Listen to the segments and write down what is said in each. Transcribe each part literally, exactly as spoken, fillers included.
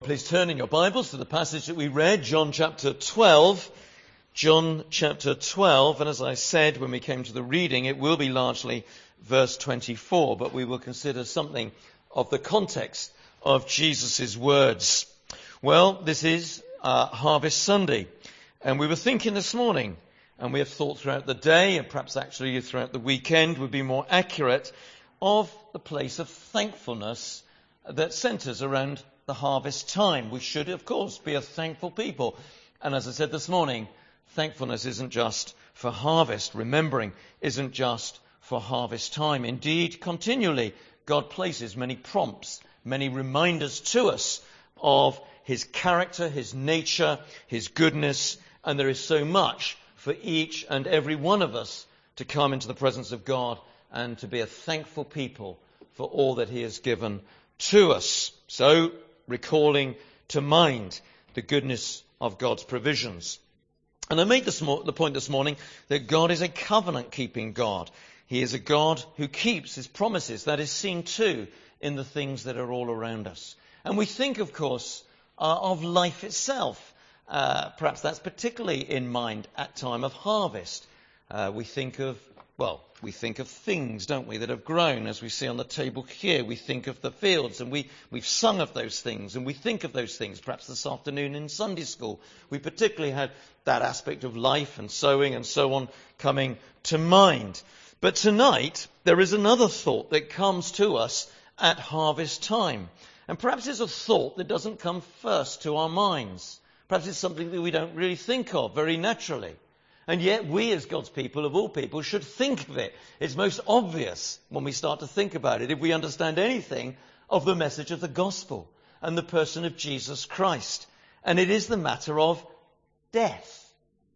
Please turn in your Bibles to the passage that we read, John chapter twelve. John chapter twelve, and as I said when we came to the reading, it will be largely verse twenty-four, but we will consider something of the context of Jesus' words. Well, this is uh, Harvest Sunday, and we were thinking this morning, and we have thought throughout the day, and perhaps actually throughout the weekend would be more accurate, of the place of thankfulness that centres around the harvest time. We should, of course, be a thankful people. And as I said this morning, thankfulness isn't just for harvest. Remembering isn't just for harvest time. Indeed, continually, God places many prompts, many reminders to us of his character, his nature, his goodness, and there is so much for each and every one of us to come into the presence of God and to be a thankful people for all that he has given to us. So, recalling to mind the goodness of God's provisions. And I made this mo- the point this morning that God is a covenant-keeping God. He is a God who keeps his promises. That is seen too in the things that are all around us. And we think, of course, uh, of life itself. Uh, perhaps that's particularly in mind at time of harvest. Uh, we think of, well, we think of things, don't we, that have grown, as we see on the table here. We think of the fields, and we, we've sung of those things, and we think of those things. Perhaps this afternoon in Sunday school, we particularly had that aspect of life and sowing and so on coming to mind. But tonight, there is another thought that comes to us at harvest time. And perhaps it's a thought that doesn't come first to our minds. Perhaps it's something that we don't really think of very naturally. And yet we as God's people, of all people, should think of it. It's most obvious when we start to think about it, if we understand anything of the message of the gospel and the person of Jesus Christ. And it is the matter of death.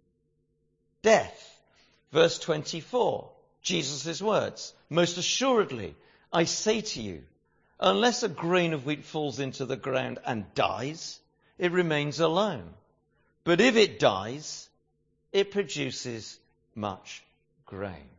Death. Verse twenty-four, Jesus' words. Most assuredly, I say to you, unless a grain of wheat falls into the ground and dies, it remains alone. But if it dies, it produces much grain.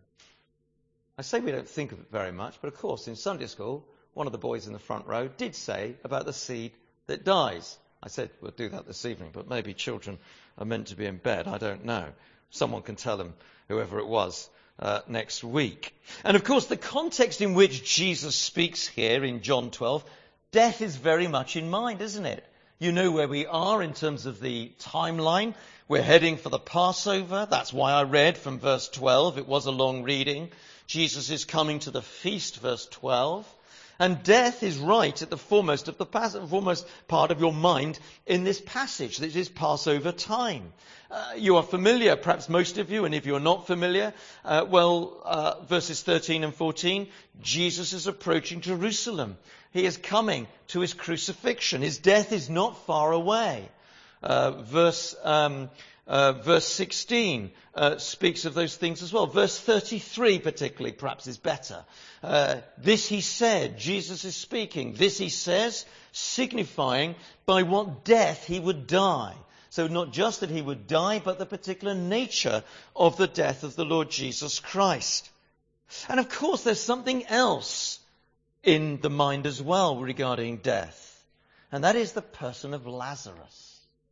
I say we don't think of it very much, but of course in Sunday school, one of the boys in the front row did say about the seed that dies. I said we'll do that this evening, but maybe children are meant to be in bed. I don't know. Someone can tell them, whoever it was, uh, next week. And of course the context in which Jesus speaks here in John twelve, death is very much in mind, isn't it? You know where we are in terms of the timeline. We're heading for the Passover. That's why I read from verse twelve. It was a long reading. Jesus is coming to the feast, verse twelve. And death is right at the foremost of the pas- foremost part of your mind in this passage. This is Passover time. Uh, you are familiar, perhaps most of you, and if you're not familiar, uh, well, uh, verses thirteen and fourteen, Jesus is approaching Jerusalem. He is coming to his crucifixion. His death is not far away. Uh, verse um, uh, verse sixteen uh, speaks of those things as well. Verse thirty-three particularly perhaps is better. Uh, this he said, Jesus is speaking. This he says, signifying by what death he would die. So not just that he would die, but the particular nature of the death of the Lord Jesus Christ. And of course there's something else in the mind as well regarding death. And that is the person of Lazarus.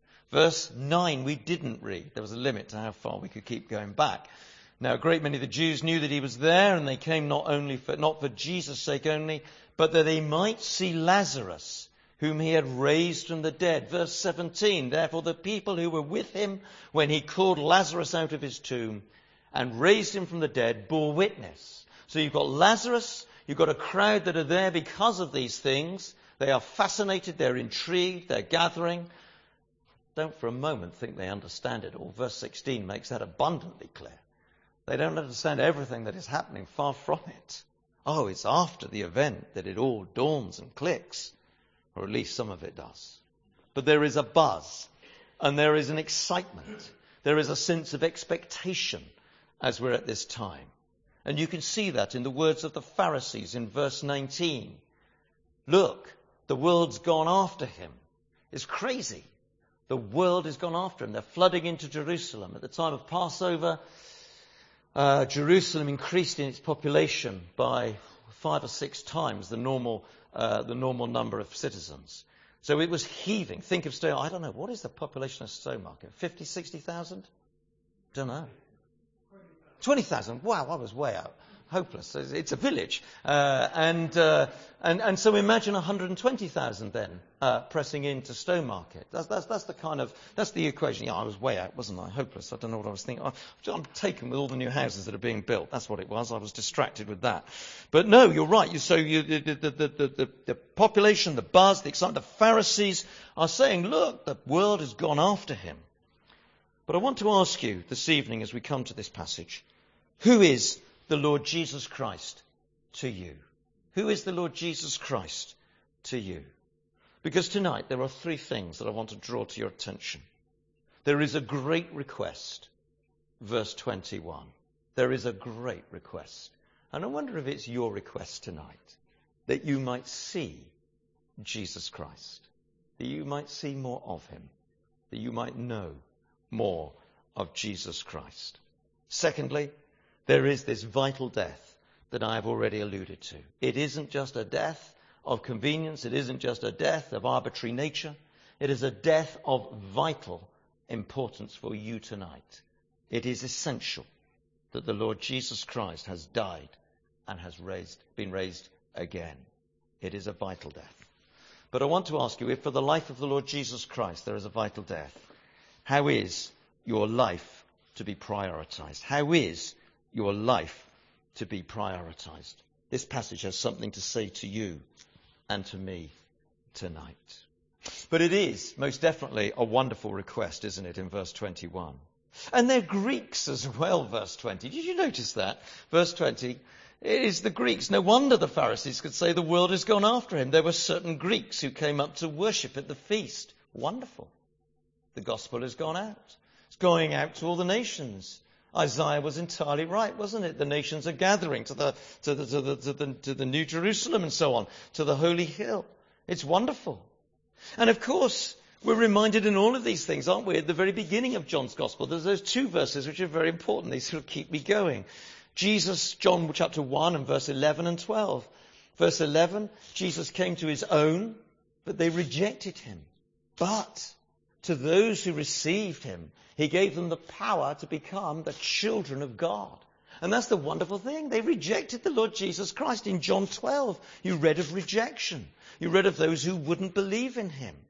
Verse nine we didn't read. There was a limit to how far we could keep going back. Now a great many of the Jews knew that he was there, and they came not only for, not for Jesus' sake only, but that they might see Lazarus, whom he had raised from the dead. Verse seventeen, therefore the people who were with him when he called Lazarus out of his tomb and raised him from the dead bore witness. So you've got Lazarus, you've got a crowd that are there because of these things. They are fascinated, they're intrigued, they're gathering. Don't for a moment think they understand it all. Verse sixteen makes that abundantly clear. They don't understand everything that is happening, far from it. Oh, it's after the event that it all dawns and clicks. Or at least some of it does. But there is a buzz, and there is an excitement. There is a sense of expectation as we're at this time. And you can see that in the words of the Pharisees in verse nineteen. Look, the world's gone after him. It's crazy. The world has gone after him. They're flooding into Jerusalem. At the time of Passover, uh, Jerusalem increased in its population by five or six times the normal uh, the normal number of citizens. So it was heaving. Think of Stowmarket. I don't know. What is the population of Stowmarket? fifty, sixty thousand? Don't know. twenty thousand. Wow, I was way out. Hopeless. It's a village. Uh, and, uh, and, and so imagine one hundred twenty thousand then uh, pressing into Stowmarket. That's, that's, that's the kind of, that's the equation. Yeah, I was way out, wasn't I? Hopeless. I don't know what I was thinking. I'm taken with all the new houses that are being built. That's what it was. I was distracted with that. But no, you're right. You, so you, the, the, the, the, the population, the buzz, the excitement, the Pharisees are saying, look, the world has gone after him. But I want to ask you this evening as we come to this passage, who is the Lord Jesus Christ to you? Who is the Lord Jesus Christ to you? Because tonight there are three things that I want to draw to your attention. There is a great request, verse twenty-one. There is a great request. And I wonder if it's your request tonight, that you might see Jesus Christ, that you might see more of him, that you might know more of Jesus Christ. Secondly, there is this vital death that I have already alluded to. It isn't just a death of convenience. It isn't just a death of arbitrary nature. It is a death of vital importance for you tonight. It is essential that the Lord Jesus Christ has died and has raised, been raised again. It is a vital death. But I want to ask you, if for the life of the Lord Jesus Christ there is a vital death, how is your life to be prioritized? How is your life to be prioritized? This passage has something to say to you and to me tonight. But it is most definitely a wonderful request, isn't it, in verse twenty-one? And they're Greeks as well, verse twenty. Did you notice that? Verse twenty, it is the Greeks. No wonder the Pharisees could say the world has gone after him. There were certain Greeks who came up to worship at the feast. Wonderful. The gospel has gone out. It's going out to all the nations. Isaiah was entirely right, wasn't it? The nations are gathering to the, to the, to the, to the, to the New Jerusalem and so on, to the Holy Hill. It's wonderful. And of course, we're reminded in all of these things, aren't we, at the very beginning of John's Gospel. There's those two verses which are very important. They sort of keep me going. Jesus, John chapter one and verse eleven and twelve. Verse eleven, Jesus came to his own, but they rejected him. But to those who received him, he gave them the power to become the children of God. And that's the wonderful thing. They rejected the Lord Jesus Christ. In John twelve, you read of rejection. You read of those who wouldn't believe in him.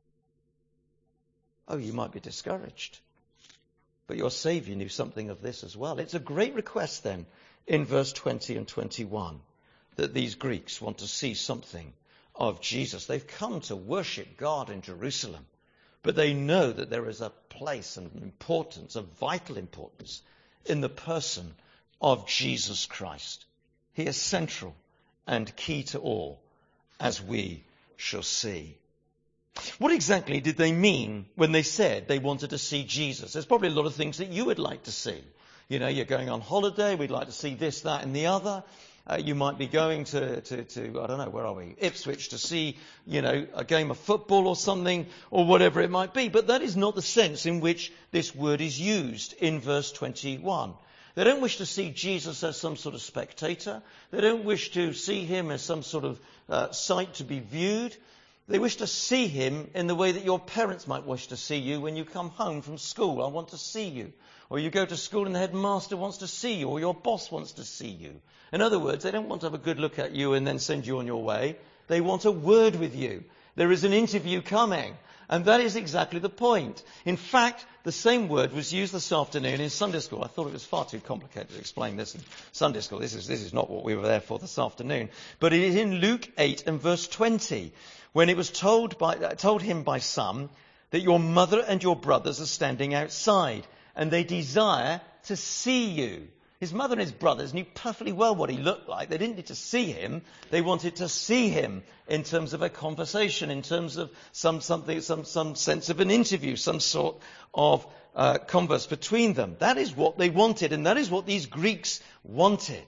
Oh, you might be discouraged. But your Saviour knew something of this as well. It's a great request then in verse twenty and twenty-one that these Greeks want to see something of Jesus. They've come to worship God in Jerusalem. But they know that there is a place and importance, a vital importance, in the person of Jesus Christ. He is central and key to all, as we shall see. What exactly did they mean when they said they wanted to see Jesus? There's probably a lot of things that you would like to see. You know, you're going on holiday, we'd like to see this, that, and the other. Uh, you might be going to, to, to, I don't know, where are we? Ipswich to see, you know, a game of football or something, or whatever it might be. But that is not the sense in which this word is used in verse twenty-one. They don't wish to see Jesus as some sort of spectator. They don't wish to see him as some sort of uh, sight to be viewed. They wish to see him in the way that your parents might wish to see you when you come home from school. I want to see you. Or you go to school and the headmaster wants to see you, or your boss wants to see you. In other words, they don't want to have a good look at you and then send you on your way. They want a word with you. There is an interview coming. And that is exactly the point. In fact, the same word was used this afternoon in Sunday school. I thought it was far too complicated to explain this in Sunday school. This is, this is not what we were there for this afternoon. But it is in Luke eight and verse twenty, when it was told, by, uh, told him by some that your mother and your brothers are standing outside, and they desire to see you. His mother and his brothers knew perfectly well what he looked like. They didn't need to see him. They wanted to see him in terms of a conversation, in terms of some something, some some sense of an interview, some sort of uh, converse between them. That is what they wanted, and that is what these Greeks wanted.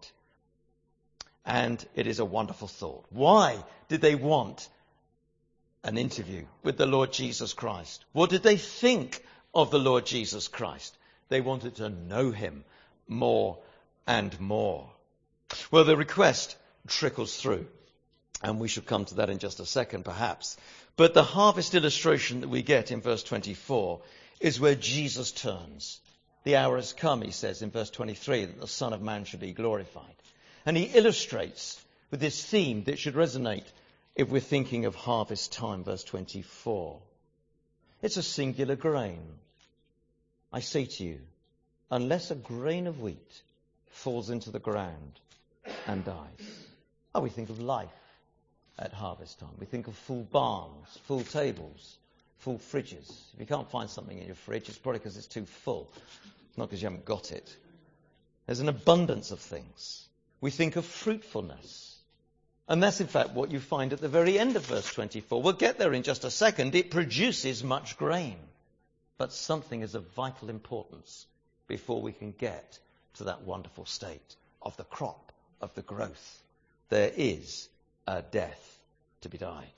And it is a wonderful thought. Why did they want an interview with the Lord Jesus Christ? What did they think of the Lord Jesus Christ? They wanted to know him more and more. Well, the request trickles through, and we shall come to that in just a second perhaps. But the harvest illustration that we get in verse twenty-four is where Jesus turns. The hour has come, he says in verse twenty-three, that the Son of Man should be glorified. And he illustrates with this theme that should resonate if we're thinking of harvest time, verse twenty-four. It's a singular grain. I say to you, unless a grain of wheat falls into the ground and dies. Oh, we think of life at harvest time. We think of full barns, full tables, full fridges. If you can't find something in your fridge, it's probably because it's too full, not because you haven't got it. There's an abundance of things. We think of fruitfulness. And that's in fact what you find at the very end of verse twenty-four. We'll get there in just a second. It produces much grain. But something is of vital importance before we can get to that wonderful state of the crop, of the growth. There is a death to be died.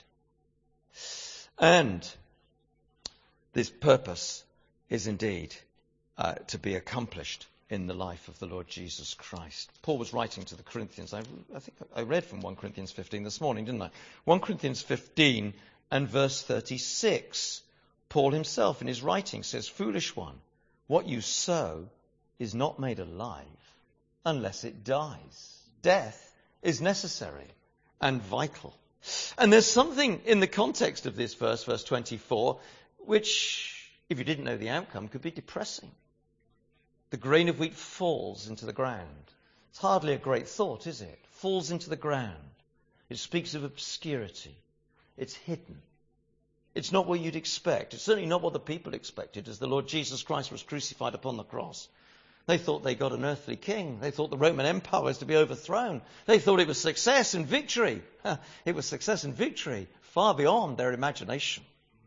And this purpose is indeed uh, to be accomplished in the life of the Lord Jesus Christ. Paul was writing to the Corinthians. I, I think I read from First Corinthians fifteen this morning, didn't I? First Corinthians fifteen and verse thirty-six. Paul himself in his writing says, foolish one, what you sow is not made alive unless it dies. Death is necessary and vital. And there's something in the context of this verse, verse twenty-four, which, if you didn't know the outcome, could be depressing. The grain of wheat falls into the ground. It's hardly a great thought, is it? Falls into the ground. It speaks of obscurity. It's hidden. It's not what you'd expect. It's certainly not what the people expected as the Lord Jesus Christ was crucified upon the cross. They thought they got an earthly king. They thought the Roman Empire was to be overthrown. They thought it was success and victory. It was success and victory far beyond their imagination.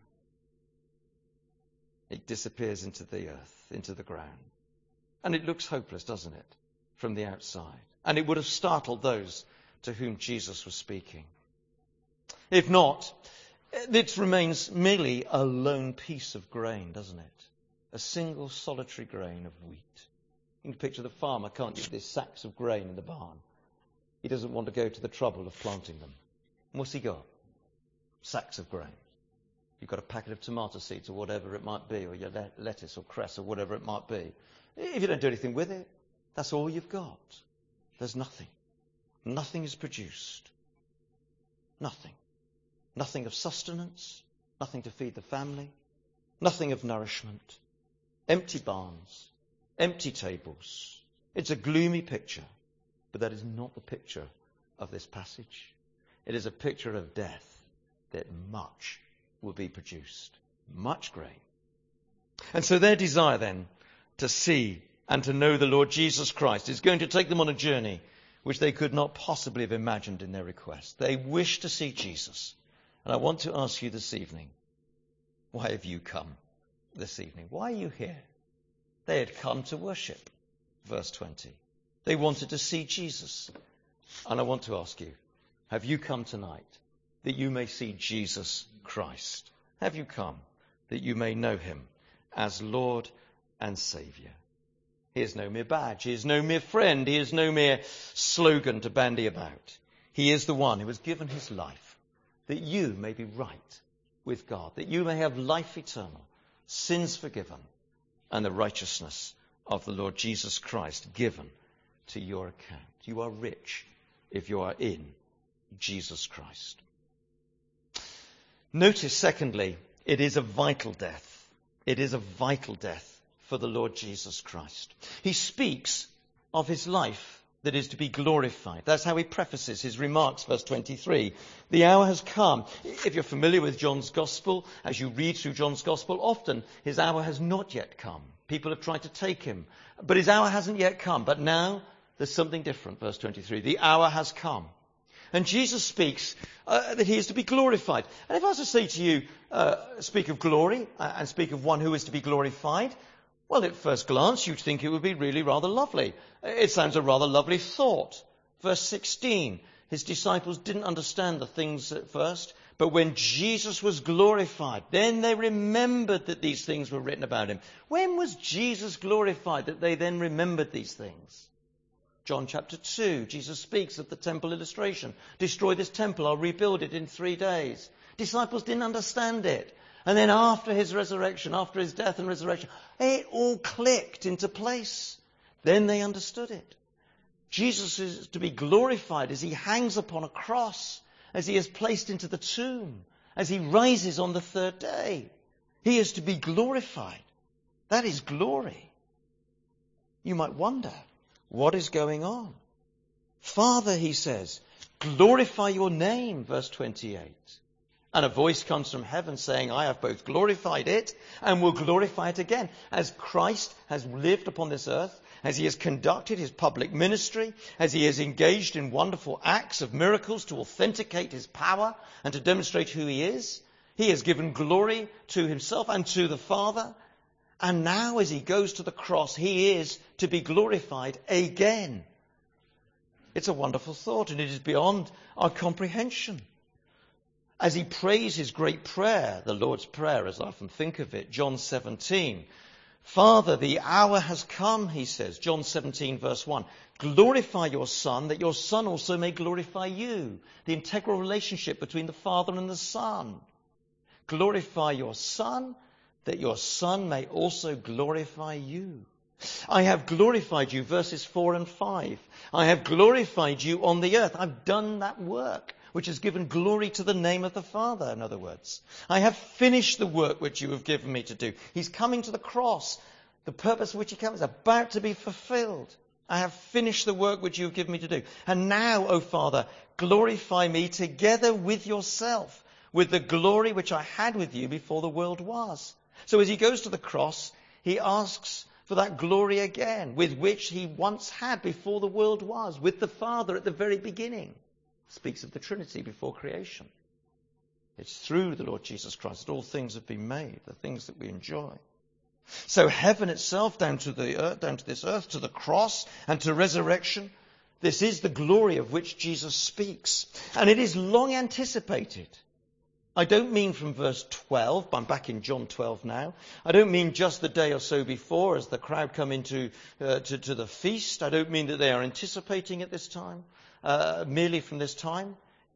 It disappears into the earth, into the ground. And it looks hopeless, doesn't it, from the outside? And it would have startled those to whom Jesus was speaking. If not, it remains merely a lone piece of grain, doesn't it? A single solitary grain of wheat. You can picture the farmer, can't you? There's sacks of grain in the barn. He doesn't want to go to the trouble of planting them. And what's he got? Sacks of grain. You've got a packet of tomato seeds or whatever it might be, or your le- lettuce or cress or whatever it might be. If you don't do anything with it, that's all you've got. There's nothing. Nothing is produced. Nothing. Nothing of sustenance. Nothing to feed the family. Nothing of nourishment. Empty barns. Empty tables. It's a gloomy picture, but that is not the picture of this passage. It is a picture of death, that much will be produced. Much grain. And so their desire then to see and to know the Lord Jesus Christ is going to take them on a journey which they could not possibly have imagined in their request. They wish to see Jesus. And I want to ask you this evening, why have you come this evening? Why are you here? They had come to worship, verse twenty. They wanted to see Jesus. And I want to ask you, have you come tonight that you may see Jesus Christ? Have you come that you may know him as Lord and Saviour? He is no mere badge. He is no mere friend. He is no mere slogan to bandy about. He is the one who has given his life that you may be right with God, that you may have life eternal, sins forgiven, and the righteousness of the Lord Jesus Christ given to your account. You are rich if you are in Jesus Christ. Notice, secondly, it is a vital death. It is a vital death for the Lord Jesus Christ. He speaks of his life that is to be glorified. That's how he prefaces his remarks, verse twenty-three. The hour has come. If you're familiar with John's Gospel, as you read through John's Gospel, often his hour has not yet come. People have tried to take him, but his hour hasn't yet come. But now there's something different, verse twenty-three. The hour has come. And Jesus speaks uh, that he is to be glorified. And if I was to say to you, uh, speak of glory uh, and speak of one who is to be glorified, well, at first glance, you'd think it would be really rather lovely. It sounds a rather lovely thought. Verse sixteen, his disciples didn't understand the things at first, but when Jesus was glorified, then they remembered that these things were written about him. When was Jesus glorified that they then remembered these things? John chapter two, Jesus speaks of the temple illustration. Destroy this temple, I'll rebuild it in three days. Disciples didn't understand it. And then after his resurrection, after his death and resurrection, it all clicked into place. Then they understood it. Jesus is to be glorified as he hangs upon a cross, as he is placed into the tomb, as he rises on the third day. He is to be glorified. That is glory. You might wonder, what is going on? Father, he says, glorify your name, verse twenty-eight. And a voice comes from heaven saying, I have both glorified it and will glorify it again. As Christ has lived upon this earth, as he has conducted his public ministry, as he has engaged in wonderful acts of miracles to authenticate his power and to demonstrate who he is, he has given glory to himself and to the Father. And now as he goes to the cross, he is to be glorified again. It's a wonderful thought, and it is beyond our comprehension. As he prays his great prayer, the Lord's Prayer, as I often think of it, John seventeen, Father, the hour has come, he says, John seventeen, verse one. Glorify your Son, that your Son also may glorify you. The integral relationship between the Father and the Son. Glorify your Son, that your Son may also glorify you. I have glorified you, verses four and five. I have glorified you on the earth. I've done that work, which has given glory to the name of the Father, in other words. I have finished the work which you have given me to do. He's coming to the cross. The purpose for which he comes is about to be fulfilled. I have finished the work which you have given me to do. And now, O Father, glorify me together with yourself, with the glory which I had with you before the world was. So as he goes to the cross, he asks for that glory again, with which he once had before the world was, with the Father at the very beginning. Speaks of the Trinity before creation. It's through the Lord Jesus Christ that all things have been made, the things that we enjoy. So heaven itself, down to the earth, down to this earth, to the cross and to resurrection, this is the glory of which Jesus speaks. And it is long anticipated. I don't mean from verse twelve, I'm back in John twelve now. I don't mean just the day or so before as the crowd come into uh, to, to the feast. I don't mean that they are anticipating at this time, uh, merely from this time.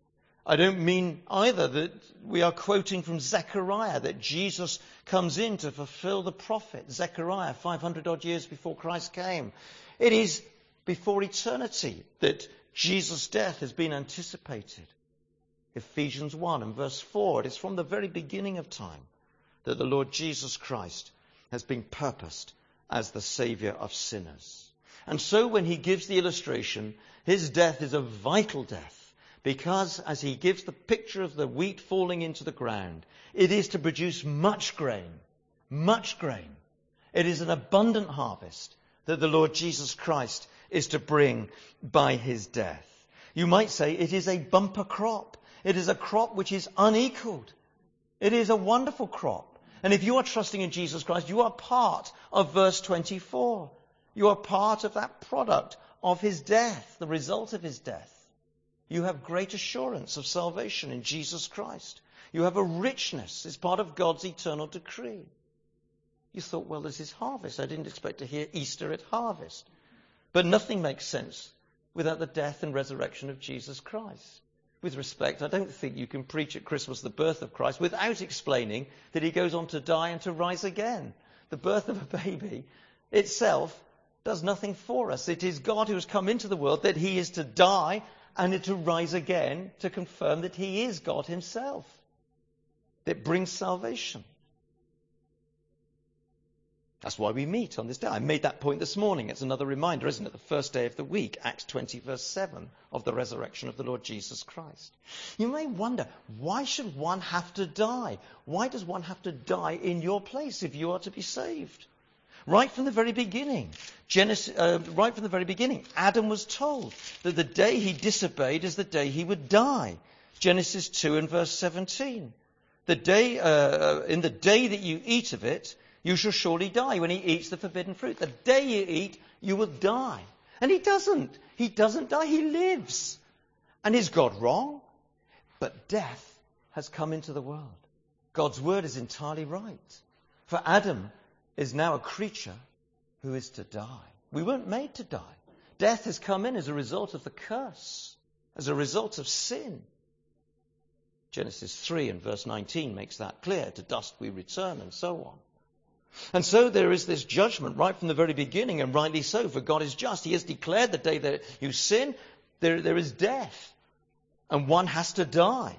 I don't mean either that we are quoting from Zechariah, that Jesus comes in to fulfill the prophet. Zechariah, five hundred odd years before Christ came. It is before eternity that Jesus' death has been anticipated. Ephesians one and verse four, it is from the very beginning of time that the Lord Jesus Christ has been purposed as the Saviour of sinners. And so when he gives the illustration, his death is a vital death, because as he gives the picture of the wheat falling into the ground, it is to produce much grain, much grain. It is an abundant harvest that the Lord Jesus Christ is to bring by his death. You might say it is a bumper crop. It is a crop which is unequaled. It is a wonderful crop. And if you are trusting in Jesus Christ, you are part of verse twenty-four. You are part of that product of his death, the result of his death. You have great assurance of salvation in Jesus Christ. You have a richness. It's part of God's eternal decree. You thought, well, this is harvest. I didn't expect to hear Easter at harvest. But nothing makes sense without the death and resurrection of Jesus Christ. With respect, I don't think you can preach at Christmas the birth of Christ without explaining that he goes on to die and to rise again. The birth of a baby itself does nothing for us. It is God who has come into the world, that he is to die and to rise again to confirm that he is God himself. That brings salvation. That's why we meet on this day. I made that point this morning. It's another reminder, isn't it? The first day of the week, Acts twenty, verse seven, of the resurrection of the Lord Jesus Christ. You may wonder, why should one have to die? Why does one have to die in your place if you are to be saved? Right from the very beginning, Genesis, uh, right from the very beginning, Adam was told that the day he disobeyed is the day he would die. Genesis two and verse seventeen. The day, uh, in the day that you eat of it, you shall surely die. When he eats the forbidden fruit, the day you eat, you will die. And he doesn't. He doesn't die. He lives. And is God wrong? But death has come into the world. God's word is entirely right. For Adam is now a creature who is to die. We weren't made to die. Death has come in as a result of the curse, as a result of sin. Genesis three and verse nineteen makes that clear. To dust we return, and so on. And so there is this judgment right from the very beginning, and rightly so, for God is just. He has declared the day that you sin, there, there is death, and one has to die.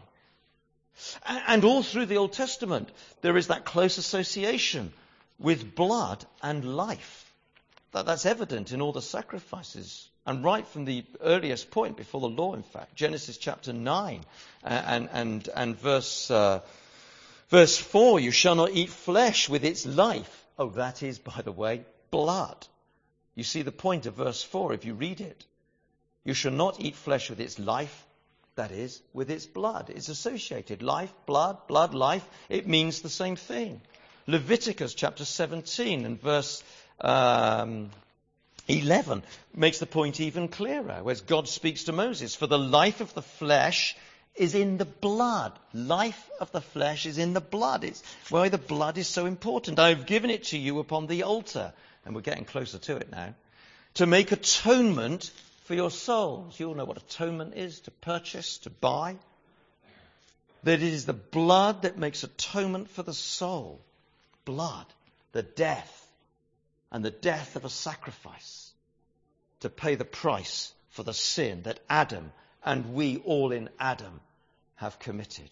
And all through the Old Testament, there is that close association with blood and life. That, that's evident in all the sacrifices. And right from the earliest point before the law, in fact, Genesis chapter nine and, and, and verse... Uh, Verse four, you shall not eat flesh with its life. Oh, that is, by the way, blood. You see the point of verse four if you read it. You shall not eat flesh with its life, that is, with its blood. It's associated. Life, blood, blood, life. It means the same thing. Leviticus chapter seventeen and verse um, eleven makes the point even clearer, where God speaks to Moses. For the life of the flesh is in the blood. Life of the flesh is in the blood. It's why the blood is so important. I have given it to you upon the altar. And we're getting closer to it now. To make atonement for your souls. You all know what atonement is. To purchase, to buy. That it is the blood that makes atonement for the soul. Blood. The death. And the death of a sacrifice. To pay the price for the sin that Adam and we all in Adam have committed.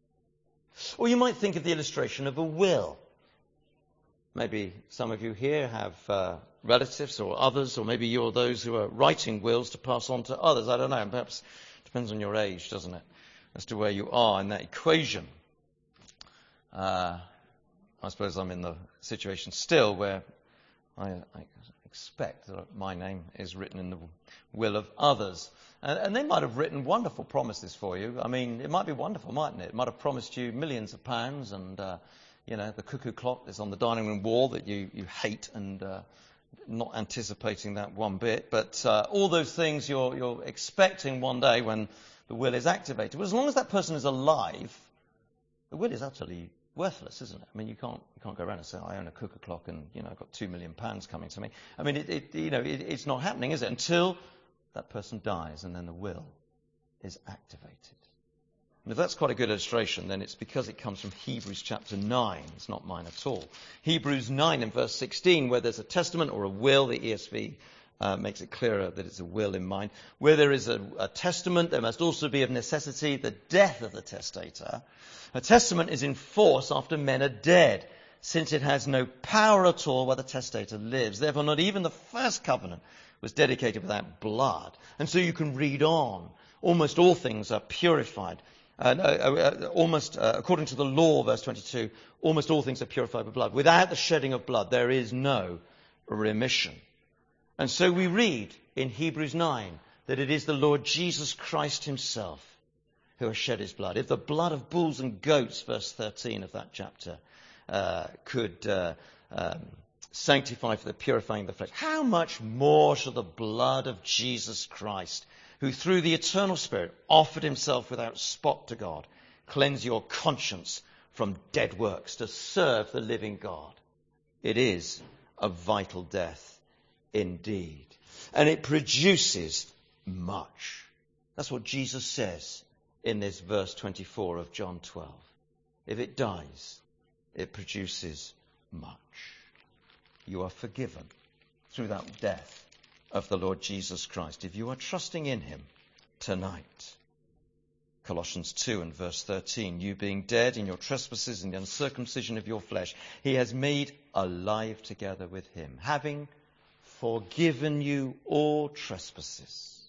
Or you might think of the illustration of a will. Maybe some of you here have uh, relatives or others, or maybe you're those who are writing wills to pass on to others. I don't know. Perhaps it depends on your age, doesn't it, as to where you are in that equation. Uh, I suppose I'm in the situation still where I, I expect that my name is written in the will of others. And, and they might have written wonderful promises for you. I mean, it might be wonderful, mightn't it? It might have promised you millions of pounds and, uh, you know, the cuckoo clock that's on the dining room wall that you, you hate and uh, not anticipating that one bit. But uh, all those things you're, you're expecting one day when the will is activated. But as long as that person is alive, the will is utterly worthless, isn't it? I mean, you can't you can't go around and say, I own a cuckoo clock and, you know, I've got two million pounds coming to me. I mean, it, it you know, it, it's not happening, is it? Until that person dies, and then the will is activated. And if that's quite a good illustration, then it's because it comes from Hebrews chapter nine. It's not mine at all. Hebrews nine and verse sixteen, where there's a testament or a will, the E S V uh, makes it clearer that it's a will in mind. Where there is a, a testament, there must also be of necessity the death of the testator. A testament is in force after men are dead, since it has no power at all while the testator lives. Therefore, not even the first covenant was dedicated without blood. And so you can read on. Almost all things are purified. Uh, no, uh, almost, uh, according to the law, verse twenty-two, almost all things are purified by blood. Without the shedding of blood, there is no remission. And so we read in Hebrews nine that it is the Lord Jesus Christ himself who has shed his blood. If the blood of bulls and goats, verse thirteen of that chapter, uh, could uh, um, sanctify for the purifying of the flesh, how much more shall the blood of Jesus Christ, who through the eternal Spirit offered himself without spot to God, cleanse your conscience from dead works to serve the living God. It is a vital death indeed. And it produces much. That's what Jesus says in this verse twenty-four of John twelve. If it dies, it produces much. You are forgiven through that death of the Lord Jesus Christ, if you are trusting in him tonight. Colossians two and verse thirteen, you being dead in your trespasses and the uncircumcision of your flesh, he has made alive together with him, having forgiven you all trespasses.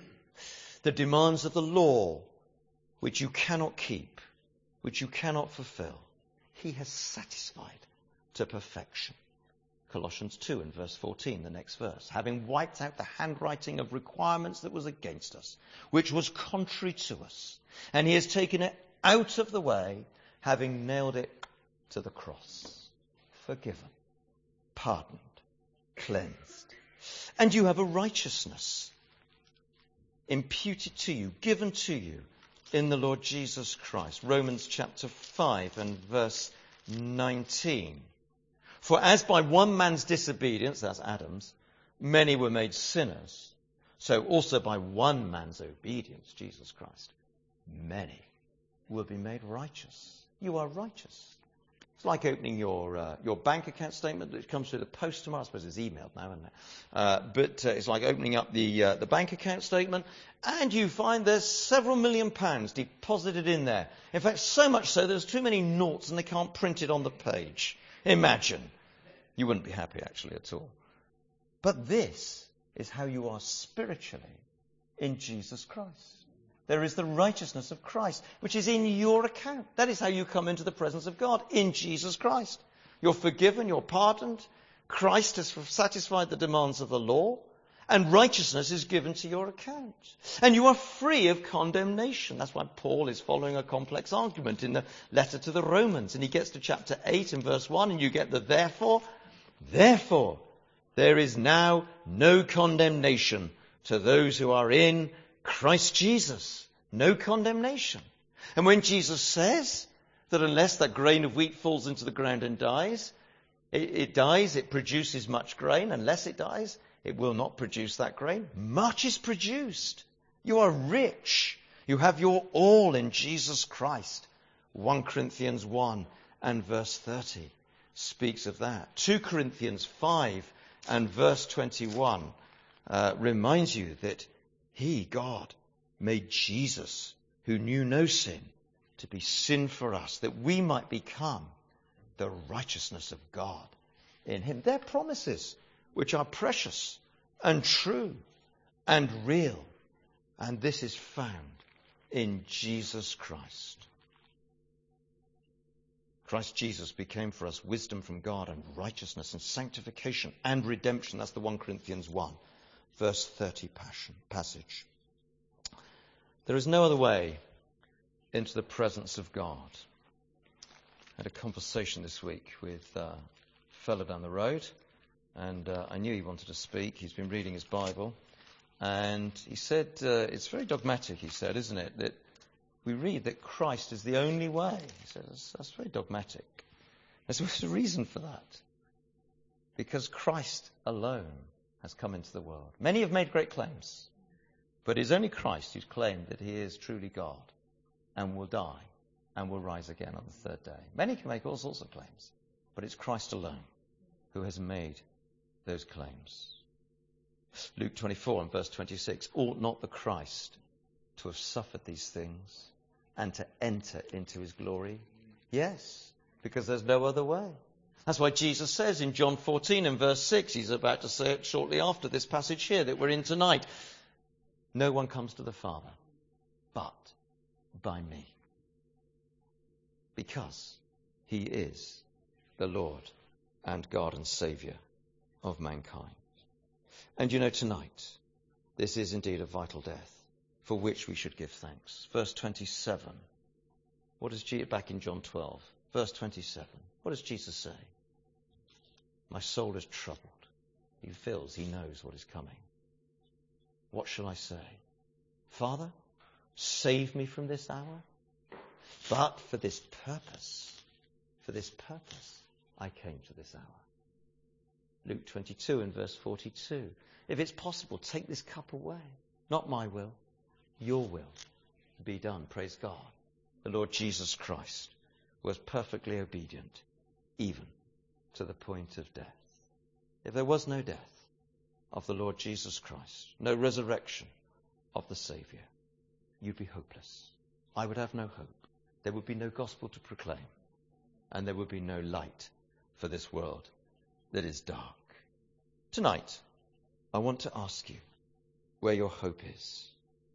The demands of the law, which you cannot keep, which you cannot fulfill, he has satisfied to perfection. Colossians two and verse fourteen, the next verse. Having wiped out the handwriting of requirements that was against us, which was contrary to us, and he has taken it out of the way, having nailed it to the cross. Forgiven, pardoned, cleansed. And you have a righteousness imputed to you, given to you in the Lord Jesus Christ. Romans chapter five and verse nineteen. For as by one man's disobedience, that's Adam's, many were made sinners, so also by one man's obedience, Jesus Christ, many, will be made righteous. You are righteous. It's like opening your uh, your bank account statement that comes through the post tomorrow. I suppose it's emailed now, isn't it? Uh, but uh, it's like opening up the uh, the bank account statement, and you find there's several million pounds deposited in there. In fact, so much so there's too many noughts and they can't print it on the page. Imagine. You wouldn't be happy actually at all. But this is how you are spiritually in Jesus Christ. There is the righteousness of Christ, which is in your account. That is how you come into the presence of God, in Jesus Christ. You're forgiven, you're pardoned. Christ has satisfied the demands of the law, and righteousness is given to your account. And you are free of condemnation. That's why Paul is following a complex argument in the letter to the Romans. And he gets to chapter eight and verse one, and you get the therefore. Therefore, there is now no condemnation to those who are in Christ Jesus. No condemnation. And when Jesus says that unless that grain of wheat falls into the ground and dies, it, it dies, it produces much grain. Unless it dies, it will not produce that grain. Much is produced. You are rich. You have your all in Jesus Christ. First Corinthians one and verse thirty speaks of that. Second Corinthians five and verse twenty-one uh, reminds you that He, God, made Jesus, who knew no sin, to be sin for us, that we might become the righteousness of God in Him. They're promises which are precious and true and real. And this is found in Jesus Christ. Christ Jesus became for us wisdom from God and righteousness and sanctification and redemption. That's the First Corinthians one, verse thirty passion, passage. There is no other way into the presence of God. I had a conversation this week with uh, a fellow down the road, and uh, I knew he wanted to speak. He's been reading his Bible, and he said, uh, it's very dogmatic, he said, isn't it, that we read that Christ is the only way. He says, that's, that's very dogmatic. There's a reason for that. Because Christ alone has come into the world. Many have made great claims, but it is only Christ who's claimed that he is truly God and will die and will rise again on the third day. Many can make all sorts of claims, but it's Christ alone who has made those claims. Luke twenty-four and verse twenty-six, ought not the Christ to have suffered these things and to enter into his glory? Yes, because there's no other way. That's why Jesus says in John fourteen and verse six, he's about to say it shortly after this passage here that we're in tonight, no one comes to the Father but by me, because he is the Lord and God and Saviour of mankind. And you know, tonight, this is indeed a vital death for which we should give thanks. Verse twenty-seven. What does Jesus, back in John twelve, verse twenty-seven, what does Jesus say? My soul is troubled. He feels, he knows what is coming. What shall I say? Father, save me from this hour. But for this purpose, for this purpose, I came to this hour. Luke twenty-two and verse forty-two. If it's possible, take this cup away. Not my will, your will be done. Praise God. The Lord Jesus Christ was perfectly obedient, even to the point of death. If there was no death of the Lord Jesus Christ, no resurrection of the Saviour, you'd be hopeless. I would have no hope. There would be no gospel to proclaim, and there would be no light for this world that is dark. Tonight, I want to ask you where your hope is.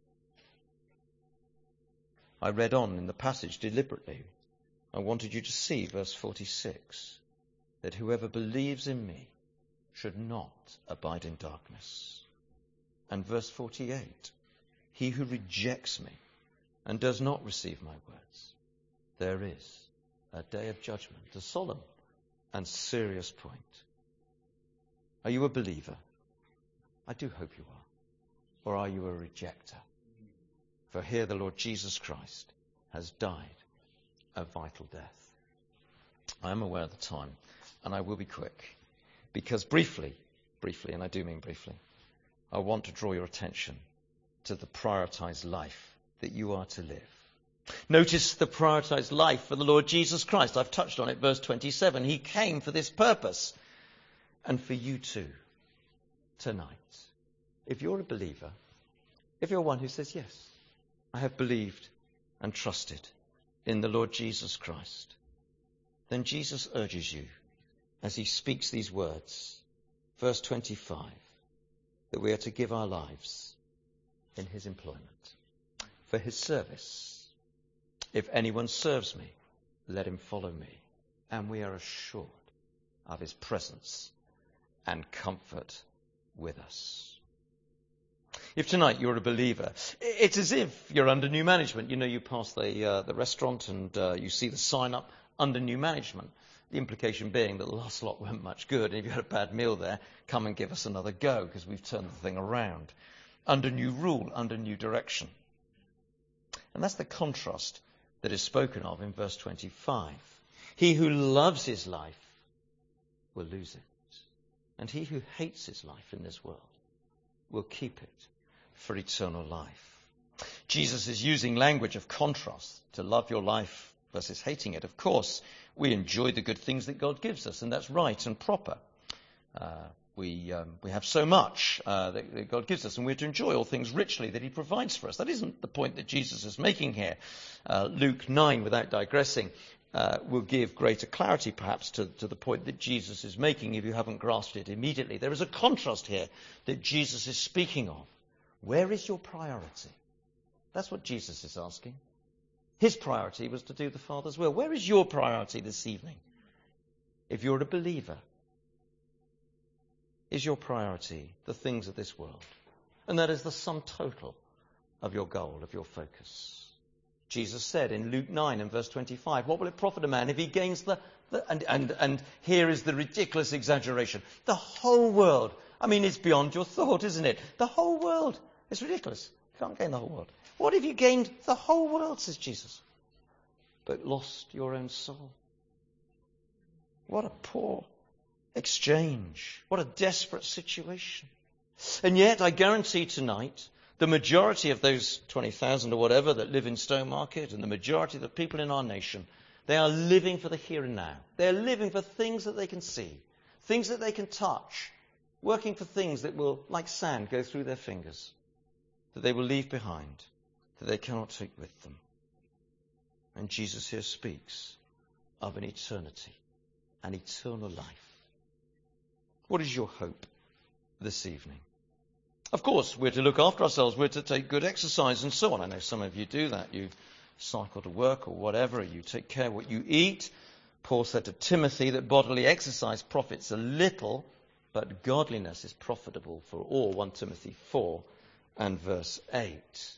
I read on in the passage deliberately. I wanted you to see verse forty-six, that whoever believes in me should not abide in darkness. And verse forty-eight, he who rejects me and does not receive my words, there is a day of judgment, a solemn and serious point. Are you a believer? I do hope you are. Or are you a rejecter? For here the Lord Jesus Christ has died a vital death. I am aware of the time, and I will be quick, because briefly, briefly, and I do mean briefly, I want to draw your attention to the prioritized life that you are to live. Notice the prioritized life for the Lord Jesus Christ. I've touched on it, verse twenty-seven. He came for this purpose. And for you too, tonight. If you're a believer, if you're one who says, yes, I have believed and trusted in the Lord Jesus Christ, then Jesus urges you, as he speaks these words, verse twenty-five, that we are to give our lives in his employment, for his service. If anyone serves me, let him follow me. And we are assured of his presence and comfort with us. If tonight you're a believer, it's as if you're under new management. You know, you pass the uh, the restaurant and uh, you see the sign up, under new management. The implication being that the last lot weren't much good. And if you had a bad meal there, come and give us another go because we've turned the thing around. Under new rule, under new direction. And that's the contrast that is spoken of in verse twenty-five. He who loves his life will lose it. And he who hates his life in this world will keep it for eternal life. Jesus is using language of contrast to love your life versus hating it. Of course, we enjoy the good things that God gives us, and that's right and proper. Uh, we um, we have so much uh, that, that God gives us, and we're to enjoy all things richly that he provides for us. That isn't the point that Jesus is making here. Uh, Luke nine, without digressing, Uh, will give greater clarity perhaps to, to the point that Jesus is making if you haven't grasped it immediately. There is a contrast here that Jesus is speaking of. Where is your priority? That's what Jesus is asking. His priority was to do the Father's will. Where is your priority this evening? If you're a believer, is your priority the things of this world? And that is the sum total of your goal, of your focus. Jesus said in Luke nine and verse twenty-five, what will it profit a man if he gains the, the and, and, and here is the ridiculous exaggeration, the whole world. I mean, it's beyond your thought, isn't it? The whole world. It's ridiculous. You can't gain the whole world. What if you gained the whole world, says Jesus, but lost your own soul? What a poor exchange. What a desperate situation. And yet, I guarantee tonight, the majority of those twenty thousand or whatever that live in Stowmarket and the majority of the people in our nation, they are living for the here and now. They're living for things that they can see, things that they can touch, working for things that will, like sand, go through their fingers, that they will leave behind, that they cannot take with them. And Jesus here speaks of an eternity, an eternal life. What is your hope this evening? Of course, we're to look after ourselves, we're to take good exercise and so on. I know some of you do that. You cycle to work or whatever, you take care of what you eat. Paul said to Timothy that bodily exercise profits a little, but godliness is profitable for all. First Timothy four and verse eight.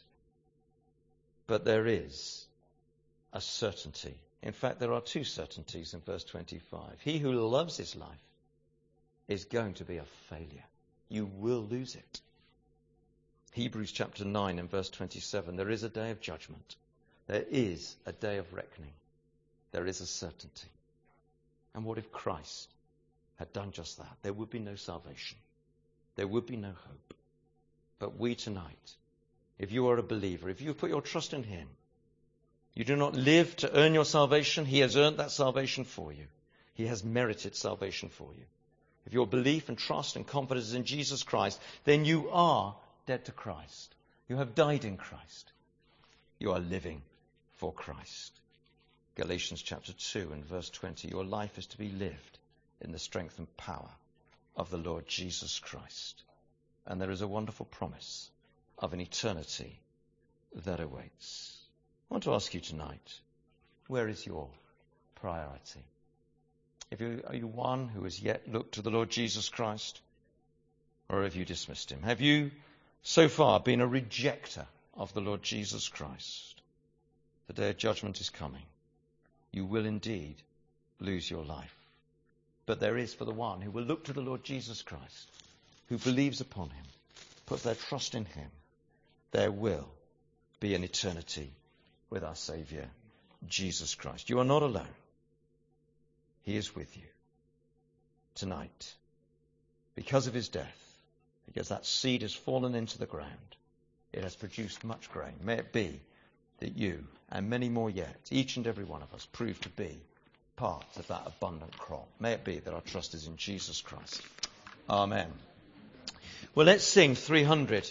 But there is a certainty. In fact, there are two certainties in verse twenty-five. He who loves his life is going to be a failure. You will lose it. Hebrews chapter nine and verse twenty-seven, there is a day of judgment. There is a day of reckoning. There is a certainty. And what if Christ had done just that? There would be no salvation. There would be no hope. But we tonight, if you are a believer, if you put your trust in him, you do not live to earn your salvation. He has earned that salvation for you. He has merited salvation for you. If your belief and trust and confidence is in Jesus Christ, then you are dead to Christ. You have died in Christ. You are living for Christ. Galatians chapter two and verse twenty, your life is to be lived in the strength and power of the Lord Jesus Christ. And there is a wonderful promise of an eternity that awaits. I want to ask you tonight, where is your priority? If you, are you one who has yet looked to the Lord Jesus Christ? Or have you dismissed him? Have you so far been a rejecter of the Lord Jesus Christ? The day of judgment is coming. You will indeed lose your life. But there is for the one who will look to the Lord Jesus Christ, who believes upon him, puts their trust in him, there will be an eternity with our Saviour, Jesus Christ. You are not alone. He is with you tonight because of his death, because that seed has fallen into the ground. It has produced much grain. May it be that you and many more yet, each and every one of us, prove to be part of that abundant crop. May it be that our trust is in Jesus Christ. Amen. Well, let's sing three hundred.